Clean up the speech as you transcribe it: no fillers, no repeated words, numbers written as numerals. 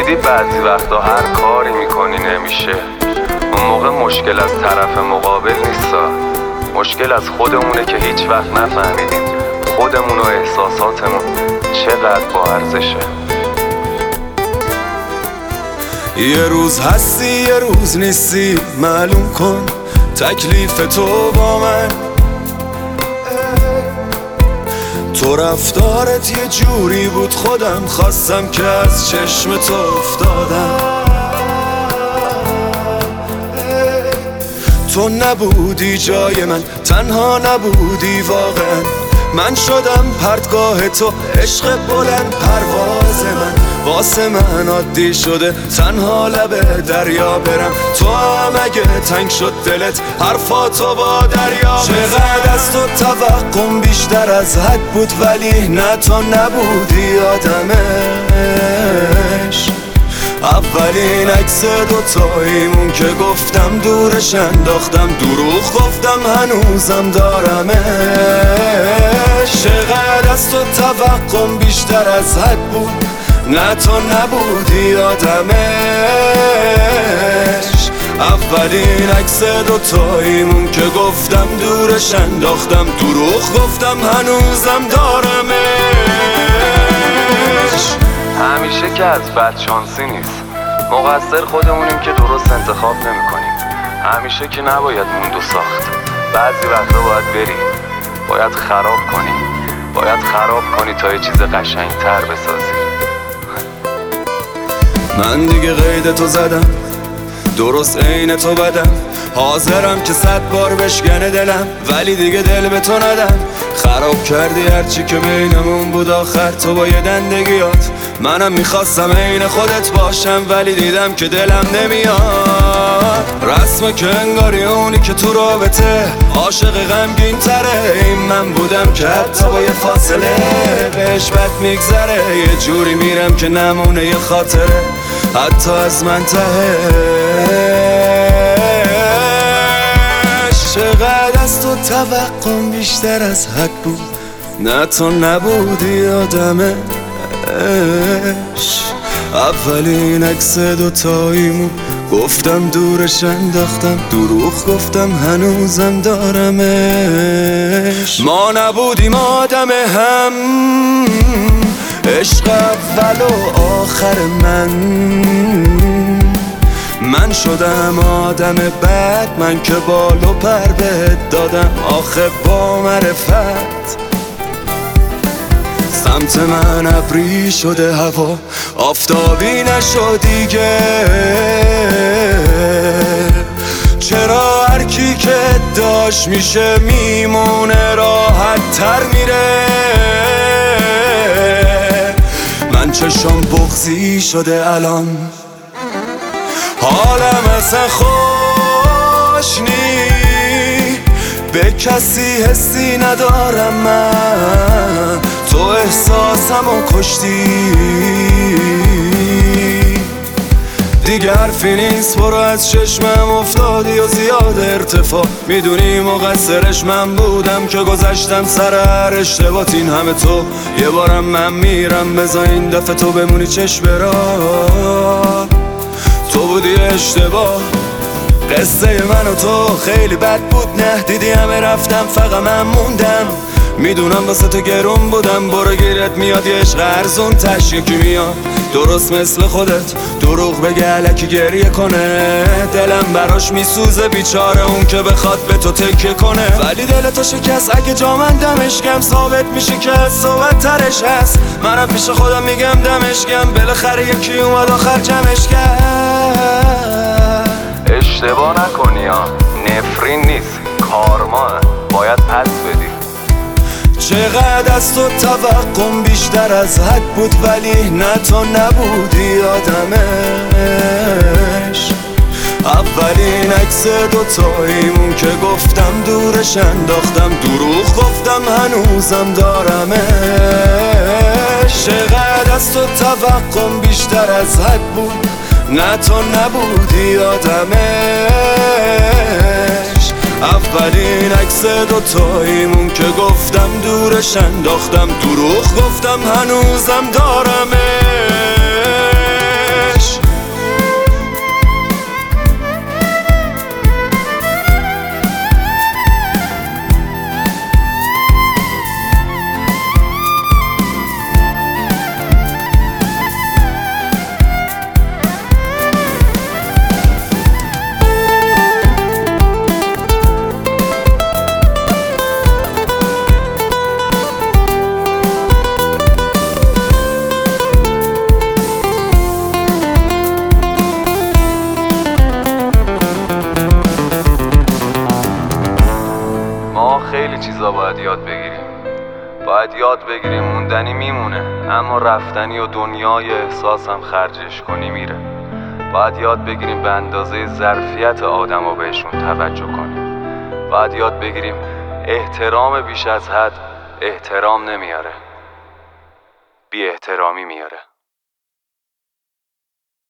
دیدی بعضی وقتا هر کاری میکنی نمیشه، اون موقع مشکل از طرف مقابل نیستا، مشکل از خودمونه که هیچ وقت نفهمیدیم خودمون و احساساتمون چقدر با ارزشه. یه روز هستی یه روز نیستی، معلوم کن تکلیف تو با من. تو رفتارت یه جوری بود خودم خواستم که از چشم تو افتادم. تو نبودی جای من، تنها نبودی واقعا، من شدم پرتگاه تو، عشق بلند پرواز من. واسه من عادی شده تنها لب دریا برم، تو هم اگه تنگ شد دلت حرفاتو با دریا. چقدر از تو توقعم بیشتر از حد بود، ولی نه تو نبودی آدمش. اولین عکس دوتاییمون که گفتم دورش انداختم، دروغ گفتم هنوزم دارمش. چقدر از تو توقعم بیشتر از حد بود، نه تو نبودی آدمش. اولین عکس دوتاییمون که گفتم دورش انداختم، دروغ گفتم هنوزم دارمش. همیشه که از بدشانسی نیست، مقصر خودمونیم که درست انتخاب نمی‌کنیم. همیشه که نباید موند و ساخت، بعضی وقتا باید بری، باید خراب کنی تا یه چیز قشنگ‌تر بسازی. من دیگه قید تو زدم، درست عین تو بدم، حاضرم که 100 بار بشکنه دلم، ولی دیگه دل به تو ندم. خراب کردی هرچی که بینمون بود، آخر تو با یه دندگیات. منم میخواستم عین خودت باشم، ولی دیدم که دلم نمیاد. رسمه که انگاری اونی که تو رابطه عاشق غمگین تره، این من بودم که حتی با یه فاصله بهش بد میگذره. یه جوری میرم که نمونه یه خاطره حتی از من تهش. چقدر از تو توقعم بیشتر از حد بود، نه تو نبودی آدمش. اولین عکس دوتاییمون گفتم دورش انداختم، دروغ گفتم هنوزم دارمش. ما نبودیم آدم هم، عشق اول و آخر من شدم آدم بد، من که بال و پر بهت دادم آخه با معرفت. سمت من ابری شده هوا، آفتابی نشد دیگه. چرا هر کی که داشت میشه میمونه، راحت تر میره. من چشم بغضی شده الان، حالم اصلا خوش نی، به کسی حسی ندارم من، تو احساسمو کشتی. دیگه حرفی نیست، برو از چشمم افتادی و زیاد ارتفاع. میدونی مقصرش من بودم که گذشتم سر هر اشتباهت. این همه تو یه بارم من میرم، بذار این دفعه تو بمونی چشم برا. تو بودی اشتباه، قصه من و تو خیلی بد بود، نه دیدی همه رفتم فقط من موندم. میدونم واسه تو گرون بودم، برو گیرت میاد یه عشق ارزون تش یکی میاد درست مثل خودت، دروغ بگه الکی گریه کنه. دلم براش میسوزه بیچاره، اون که بخواد به تو تکیه کنه، ولی دل تو شکست. اگه جا من دمش گم ثابت میشه که از صحبت ترش هست. منم پیش خودم میگم دمش گم، بالاخره یکی اومد آخر جمعش کرد. اشتباه نکنی ها، نفرین نیست، کارماه، باید پس بدی. چقدر از تو توقعم بیشتر از حد بود، ولی نه تو نبودی آدمش. اولین عکس دوتاییمون که گفتم دورش انداختم، دروغ گفتم هنوزم دارمش. چقدر از تو توقعم بیشتر از حد بود، نه تو نبودی آدمش. اولین عکس دوتاییمون که گفتم دورش انداختم، دروغ گفتم هنوزم دارمش. یاد بگیریم موندنی میمونه، اما رفتنی و دنیای احساسم خرجش کنی میره. باید یاد بگیریم به اندازه ظرفیت آدم و بهشون توجه کنیم. باید یاد بگیریم احترام بیش از حد احترام نمیاره، بی احترامی میاره.